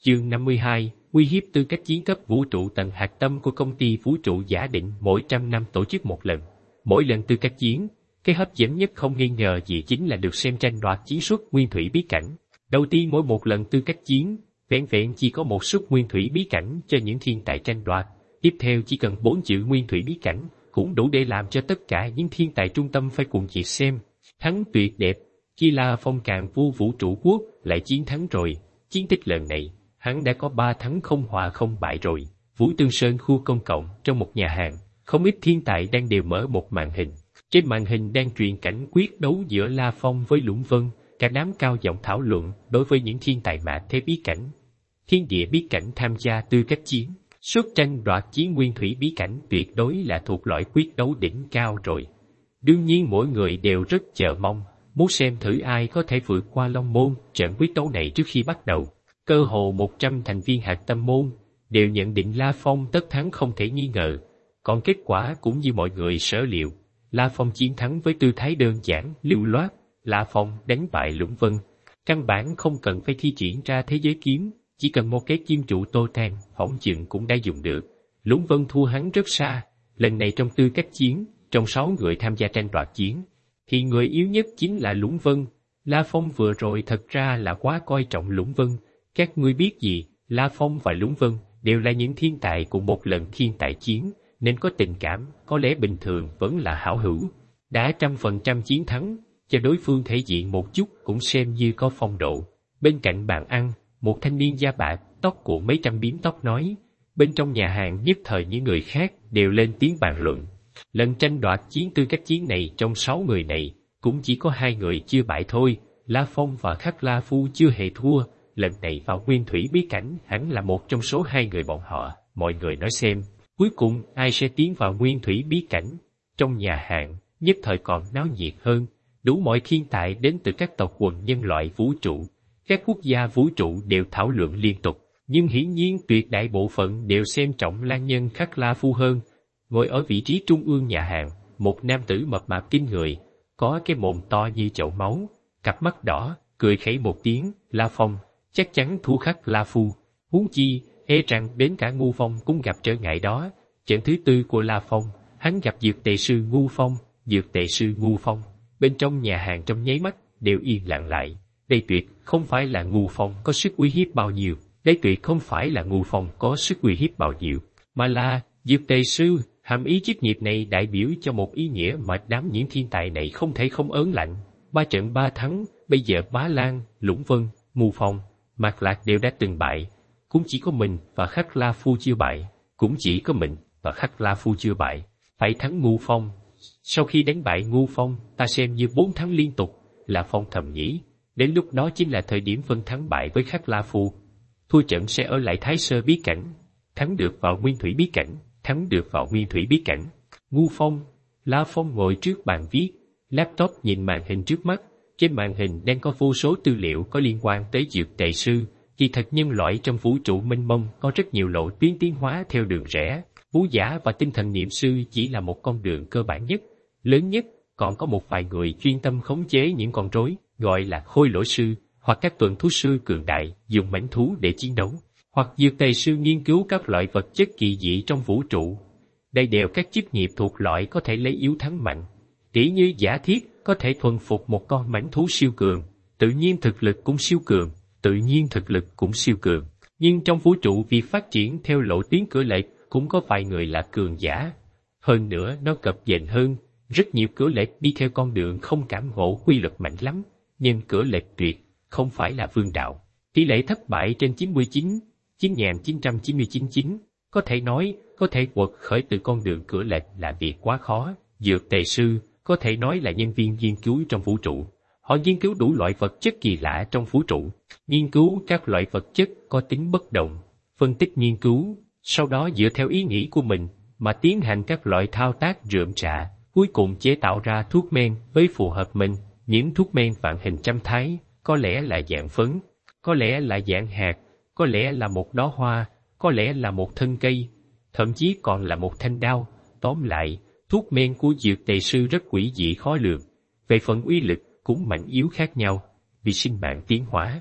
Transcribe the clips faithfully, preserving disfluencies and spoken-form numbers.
Chương năm mươi hai, uy hiếp tư cách chiến cấp vũ trụ. Tầng hạt tâm của công ty vũ trụ giả định mỗi trăm năm tổ chức một lần. Mỗi lần tư cách chiến, cái hấp dẫn nhất không nghi ngờ gì chính là được xem tranh đoạt chiến suất nguyên thủy bí cảnh. Đầu tiên mỗi một lần tư cách chiến, vẹn vẹn chỉ có một suất nguyên thủy bí cảnh cho những thiên tài tranh đoạt. Tiếp theo chỉ cần bốn chữ nguyên thủy bí cảnh, cũng đủ để làm cho tất cả những thiên tài trung tâm phải cùng nhiệt xem. Thắng tuyệt đẹp, khi La Phong Càn vua vũ trụ quốc lại chiến thắng rồi. Chiến tích lần này, hắn đã có ba thắng không hòa không bại rồi. Vũ Tương Sơn khu công cộng trong một nhà hàng, không ít thiên tài đang đều mở một màn hình. Trên màn hình đang truyền cảnh quyết đấu giữa La Phong với Lũng Vân, cả đám cao giọng thảo luận đối với những thiên tài mạ thế bí cảnh. Thiên địa bí cảnh tham gia tư cách chiến, suất tranh đoạt chiến nguyên thủy bí cảnh tuyệt đối là thuộc loại quyết đấu đỉnh cao rồi. Đương nhiên mỗi người đều rất chờ mong, muốn xem thử ai có thể vượt qua Long Môn trận quyết đấu này trước khi bắt đầu. Cơ hồ một trăm thành viên hạt tâm môn đều nhận định La Phong tất thắng không thể nghi ngờ, còn kết quả cũng như mọi người sở liệu. La Phong chiến thắng với tư thái đơn giản, lưu loát. La Phong đánh bại Lũng Vân, căn bản không cần phải thi triển ra thế giới kiếm, chỉ cần một cái kim trụ tô tan, phỏng chừng cũng đã dùng được. Lũng Vân thua hắn rất xa. Lần này trong tư cách chiến, trong sáu người tham gia tranh đoạt chiến, thì người yếu nhất chính là Lũng Vân. La Phong vừa rồi thật ra là quá coi trọng Lũng Vân. Các ngươi biết gì, La Phong và Lũng Vân đều là những thiên tài cùng một lần thiên tài chiến, nên có tình cảm, có lẽ bình thường vẫn là hảo hữu. Đã trăm phần trăm chiến thắng, cho đối phương thể diện một chút cũng xem như có phong độ. Bên cạnh bàn ăn, một thanh niên da bạc, tóc cuộn mấy trăm bím tóc nói. Bên trong nhà hàng nhất thời những người khác đều lên tiếng bàn luận. Lần tranh đoạt chiến tư cách chiến này trong sáu người này, cũng chỉ có hai người chưa bại thôi. La Phong và Khắc La Phu chưa hề thua. Lần này vào nguyên thủy bí cảnh hẳn là một trong số hai người bọn họ. Mọi người nói xem, cuối cùng ai sẽ tiến vào nguyên thủy bí cảnh? Trong nhà hàng, nhất thời còn náo nhiệt hơn. Đủ mọi thiên tài đến từ các tộc quần nhân loại vũ trụ. Các quốc gia vũ trụ đều thảo luận liên tục. Nhưng hiển nhiên tuyệt đại bộ phận đều xem trọng lang nhân Khắc La Phu hơn. Ngồi ở vị trí trung ương nhà hàng, một nam tử mập mạp kinh người, có cái mồm to như chậu máu, cặp mắt đỏ, cười khẩy một tiếng. La Phong chắc chắn thua Khắc La Phu. Huống chi, e rằng đến cả Ngu Phong cũng gặp trở ngại đó. Trận thứ tư của La Phong, hắn gặp Dược Tề Sư Ngu Phong. Dược Tề Sư Ngu Phong, bên trong nhà hàng trong nháy mắt đều yên lặng lại. Đây tuyệt không phải là Ngu Phong có sức uy hiếp bao nhiêu. Đây tuyệt không phải là Ngu Phong có sức uy hiếp bao nhiêu, mà là Dược Tề Sư. Hàm ý chức nghiệp này đại biểu cho một ý nghĩa mà đám những thiên tài này không thể không ớn lạnh. Ba trận ba thắng, bây giờ Bá Lan, Lũng Vân, Ngu Phong, Mạc Lạc đều đã từng bại. Cũng chỉ có mình và Khắc La Phu chưa bại. Cũng chỉ có mình và Khắc La Phu chưa bại. Phải thắng Ngu Phong. Sau khi đánh bại Ngu Phong, ta xem như bốn thắng liên tục. La Phong thầm nghĩ. Đến lúc đó chính là thời điểm phân thắng bại với Khắc La Phu. Thua trận sẽ ở lại Thái Sơ bí cảnh. Thắng được vào Nguyên Thủy bí cảnh. Thắng được vào Nguyên Thủy bí cảnh. Ngu Phong. La Phong ngồi trước bàn viết. Laptop nhìn màn hình trước mắt. Trên màn hình đang có vô số tư liệu có liên quan tới Dược Tề Sư. Kỳ thật nhân loại trong vũ trụ mênh mông có rất nhiều lộ tuyến tiến hóa theo đường rẽ. Vũ giả và tinh thần niệm sư chỉ là một con đường cơ bản nhất, lớn nhất. Còn có một vài người chuyên tâm khống chế những con rối, gọi là khôi lỗi sư, hoặc các tuần thú sư cường đại dùng mãnh thú để chiến đấu, hoặc Dược Tề Sư nghiên cứu các loại vật chất kỳ dị trong vũ trụ. Đây đều các chức nghiệp thuộc loại có thể lấy yếu thắng mạnh. Tỉ như giả thiết có thể thuần phục một con mãnh thú siêu cường, tự nhiên thực lực cũng siêu cường, tự nhiên thực lực cũng siêu cường. Nhưng trong vũ trụ việc phát triển theo lộ tuyến cửa lệch cũng có vài người là cường giả. Hơn nữa nó cập dềnh hơn, rất nhiều cửa lệch đi theo con đường không cảm ngộ quy luật mạnh lắm, nhưng cửa lệch tuyệt không phải là vương đạo. Tỷ lệ thất bại trên chín mươi chín, chín nghìn chín trăm chín mươi chín chín, có thể nói có thể quật khởi từ con đường cửa lệch là việc quá khó. Dược Tề Sư có thể nói là nhân viên nghiên cứu trong vũ trụ. Họ nghiên cứu đủ loại vật chất kỳ lạ trong vũ trụ, nghiên cứu các loại vật chất có tính bất động, phân tích nghiên cứu, sau đó dựa theo ý nghĩ của mình mà tiến hành các loại thao tác rườm rà, cuối cùng chế tạo ra thuốc men với phù hợp mình. Những thuốc men vạn hình trăm thái, có lẽ là dạng phấn, có lẽ là dạng hạt, có lẽ là một đóa hoa, có lẽ là một thân cây, thậm chí còn là một thanh đao. Tóm lại, thuốc men của Dược Tề Sư rất quỷ dị khó lường. Về phần uy lực cũng mạnh yếu khác nhau, vì sinh mạng tiến hóa.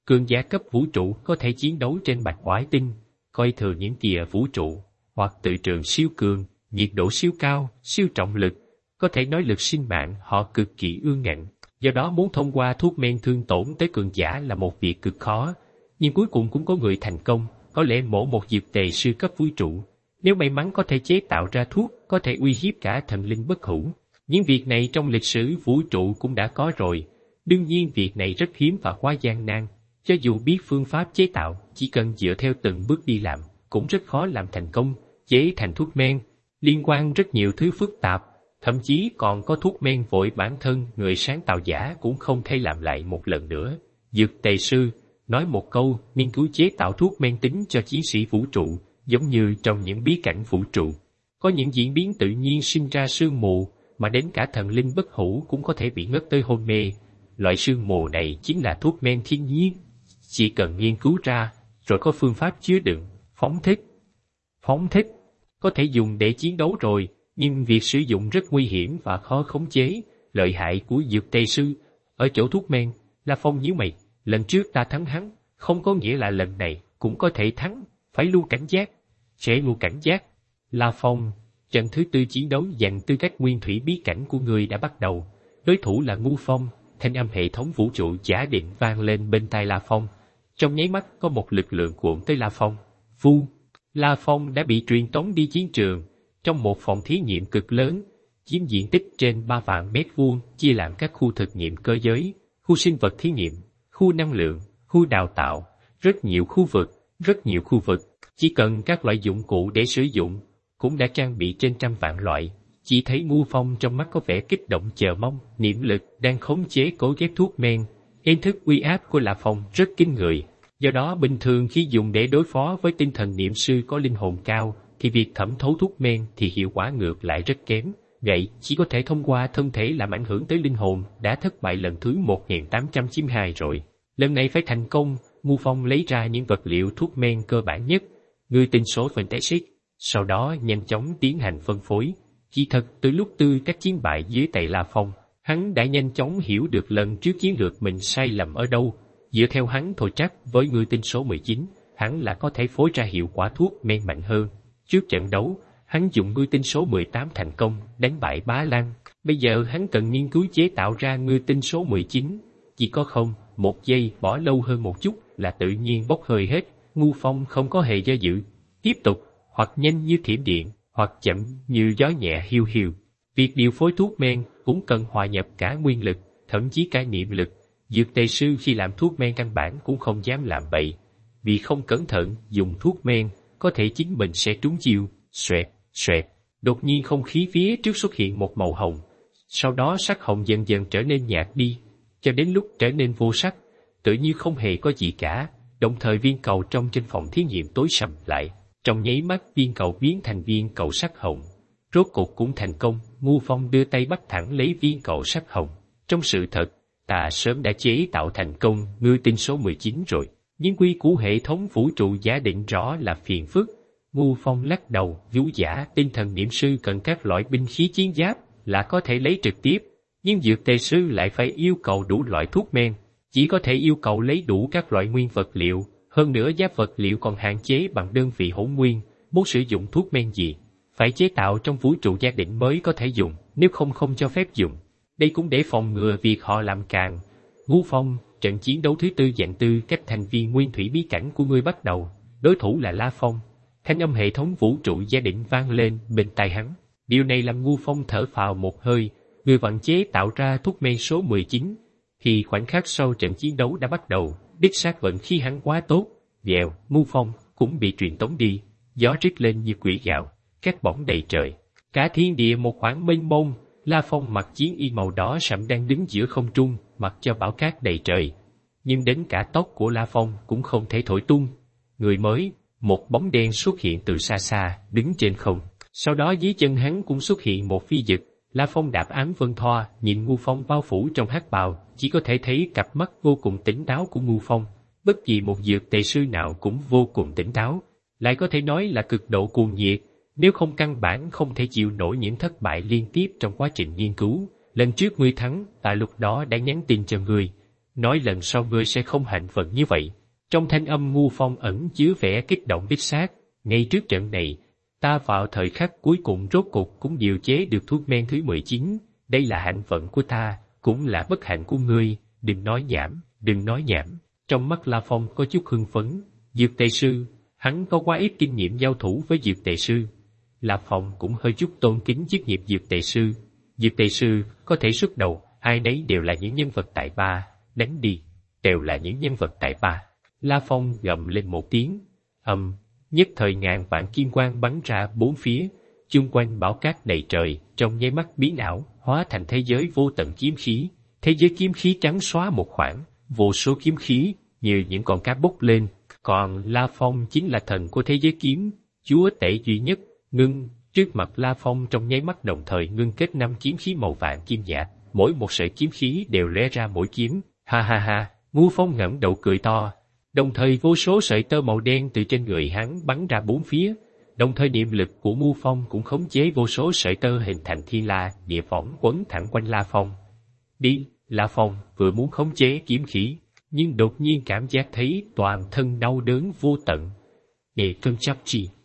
Cường giả cấp vũ trụ có thể chiến đấu trên bạch oải tinh, coi thường những tia vũ trụ, hoặc tự trường siêu cường, nhiệt độ siêu cao, siêu trọng lực, có thể nói lực sinh mạng họ cực kỳ ương ngạnh. Do đó muốn thông qua thuốc men thương tổn tới cường giả là một việc cực khó, nhưng cuối cùng cũng có người thành công, có lẽ mổ một dược tề sư cấp vũ trụ. Nếu may mắn có thể chế tạo ra thuốc, có thể uy hiếp cả thần linh bất hủ. Những việc này trong lịch sử vũ trụ cũng đã có rồi. Đương nhiên việc này rất hiếm và quá gian nan. Cho dù biết phương pháp chế tạo, chỉ cần dựa theo từng bước đi làm, cũng rất khó làm thành công. Chế thành thuốc men, liên quan rất nhiều thứ phức tạp, thậm chí còn có thuốc men vội bản thân người sáng tạo giả cũng không thể làm lại một lần nữa. Dược tề sư nói một câu, nghiên cứu chế tạo thuốc men tính cho chiến sĩ vũ trụ, giống như trong những bí cảnh vũ trụ. Có những diễn biến tự nhiên sinh ra sương mù, mà đến cả thần linh bất hủ cũng có thể bị ngất tới hôn mê. Loại sương mù này chính là thuốc men thiên nhiên. Chỉ cần nghiên cứu ra, rồi có phương pháp chứa đựng, phóng thích. Phóng thích, có thể dùng để chiến đấu rồi, nhưng việc sử dụng rất nguy hiểm và khó khống chế. Lợi hại của dược tề sư ở chỗ thuốc men. La Phong nhíu mày, lần trước ta thắng hắn, không có nghĩa là lần này cũng có thể thắng, phải luôn cảnh giác. Sẽ luôn cảnh giác. La Phong, trận thứ tư chiến đấu giành tư cách nguyên thủy bí cảnh của người đã bắt đầu. Đối thủ là Ngu Phong. Thanh âm hệ thống vũ trụ giả định vang lên bên tai La Phong. Trong nháy mắt có một lực lượng cuộn tới La Phong. Vu. La Phong đã bị truyền tống đi chiến trường, trong một phòng thí nghiệm cực lớn, chiếm diện tích trên ba vạn mét vuông, chia làm các khu thực nghiệm cơ giới, khu sinh vật thí nghiệm, khu năng lượng, khu đào tạo, rất nhiều khu vực, rất nhiều khu vực. Chỉ cần các loại dụng cụ để sử dụng, cũng đã trang bị trên trăm vạn loại. Chỉ thấy Ngu Phong trong mắt có vẻ kích động chờ mong, niệm lực đang khống chế cố ghép thuốc men. Ý thức uy áp của La Phong rất kinh người. Do đó bình thường khi dùng để đối phó với tinh thần niệm sư có linh hồn cao, thì việc thẩm thấu thuốc men thì hiệu quả ngược lại rất kém. Vậy chỉ có thể thông qua thân thể làm ảnh hưởng tới linh hồn, đã thất bại lần thứ một nghìn tám trăm chín mươi hai rồi. Lần này phải thành công. Ngu Phong lấy ra những vật liệu thuốc men cơ bản nhất, người tinh số Fantastic, sau đó nhanh chóng tiến hành phân phối. Chỉ thật từ lúc tư cách chiến bại dưới tay La Phong, hắn đã nhanh chóng hiểu được lần trước chiến lược mình sai lầm ở đâu. Dựa theo hắn thôi chắc với người tinh số mười chín, hắn là có thể phối ra hiệu quả thuốc men mạnh hơn. Trước trận đấu, hắn dùng người tinh số mười tám thành công, đánh bại Bá Lan. Bây giờ hắn cần nghiên cứu chế tạo ra người tinh số mười chín. Chỉ có không, một giây bỏ lâu hơn một chút là tự nhiên bốc hơi hết. Ngu Phong không có hề do dự. Tiếp tục, hoặc nhanh như thiểm điện, hoặc chậm như gió nhẹ hiu hiu. Việc điều phối thuốc men cũng cần hòa nhập cả nguyên lực, thậm chí cả niệm lực. Dược tề sư khi làm thuốc men căn bản cũng không dám làm bậy. Vì không cẩn thận dùng thuốc men, có thể chính mình sẽ trúng chiêu. Xoẹt, xoẹt. Đột nhiên không khí phía trước xuất hiện một màu hồng. Sau đó sắc hồng dần dần trở nên nhạt đi, cho đến lúc trở nên vô sắc, tự như không hề có gì cả. Đồng thời viên cầu trong trên phòng thí nghiệm tối sầm lại. Trong nháy mắt viên cầu biến thành viên cầu sắc hồng. Rốt cuộc cũng thành công. Ngu Phong đưa tay bắt thẳng lấy viên cầu sắc hồng. Trong sự thật, ta sớm đã chế tạo thành công ngươi tinh số mười chín rồi. Nhưng quy của hệ thống vũ trụ giả định rõ là phiền phức. Ngu Phong lắc đầu, vũ giả tinh thần niệm sư cần các loại binh khí chiến giáp là có thể lấy trực tiếp. Nhưng dược tề sư lại phải yêu cầu đủ loại thuốc men. Chỉ có thể yêu cầu lấy đủ các loại nguyên vật liệu. Hơn nữa giáp vật liệu còn hạn chế bằng đơn vị hỗn nguyên. Muốn sử dụng thuốc men gì, phải chế tạo trong vũ trụ giả định mới có thể dùng, nếu không không cho phép dùng. Đây cũng để phòng ngừa việc họ làm càng. Ngu Phong, trận chiến đấu thứ tư dạng tư cách thành viên nguyên thủy bí cảnh của ngươi bắt đầu. Đối thủ là La Phong. Thanh âm hệ thống vũ trụ giả định vang lên bên tai hắn. Điều này làm Ngu Phong thở phào một hơi. Người vận chế tạo ra thuốc men số mười chín. Thì khoảnh khắc sau trận chiến đấu đã bắt đầu, đích xác vận khí hắn quá tốt. Vèo, Ngu Phong cũng bị truyền tống đi. Gió rít lên như quỷ gạo, cát bỏng đầy trời. Cả thiên địa một khoảng mênh mông. La Phong mặc chiến y màu đỏ sậm đang đứng giữa không trung, mặc cho bão cát đầy trời. Nhưng đến cả tóc của La Phong cũng không thể thổi tung. Người mới, một bóng đen xuất hiện từ xa xa, đứng trên không. Sau đó dưới chân hắn cũng xuất hiện một phi dực. La Phong đạp ám vân thoa, nhìn Ngu Phong bao phủ trong hắc bào, chỉ có thể thấy cặp mắt vô cùng tỉnh táo của Ngu Phong. Bất kỳ một dược tề sư nào cũng vô cùng tỉnh táo, lại có thể nói là cực độ cuồng nhiệt. Nếu không căn bản không thể chịu nổi những thất bại liên tiếp trong quá trình nghiên cứu. Lần trước ngươi thắng, tại lúc đó đã nhắn tin cho ngươi. nói lần sau ngươi sẽ không hạnh vận như vậy. Trong thanh âm Ngu Phong ẩn chứa vẻ kích động đích xác, ngay trước trận này, ta vào thời khắc cuối cùng rốt cục cũng điều chế được thuốc men thứ mười chín, đây là hạnh vận của ta, cũng là bất hạnh của ngươi, đừng nói nhảm, đừng nói nhảm. Trong mắt La Phong có chút hưng phấn, dược tề sư, hắn có quá ít kinh nghiệm giao thủ với dược tề sư. La Phong cũng hơi chút tôn kính chức nghiệp dược tề sư. Dược tề sư có thể xuất đầu, ai nấy đều là những nhân vật tại ba, đánh đi, đều là những nhân vật tại ba. La Phong gầm lên một tiếng, ầm, nhất thời ngàn vạn kim quang bắn ra bốn phía, chung quanh bão cát đầy trời, trong nháy mắt biến ảo, hóa thành thế giới vô tận kiếm khí. Thế giới kiếm khí trắng xóa một khoảng, vô số kiếm khí như những con cá bốc lên. Còn La Phong chính là thần của thế giới kiếm, chúa tể duy nhất. Ngưng, trước mặt La Phong trong nháy mắt đồng thời ngưng kết năm kiếm khí màu vàng kim nhạt, mỗi một sợi kiếm khí đều lóe ra mỗi kiếm. Ha ha ha, Ngu Phong ngẩng đầu cười to. Đồng thời vô số sợi tơ màu đen từ trên người hắn bắn ra bốn phía, đồng thời niệm lực của Ngu Phong cũng khống chế vô số sợi tơ hình thành thiên la, địa võng quấn thẳng quanh La Phong. Đi, La Phong vừa muốn khống chế kiếm khí, nhưng đột nhiên cảm giác thấy toàn thân đau đớn vô tận. Nghệ cơn chấp chi,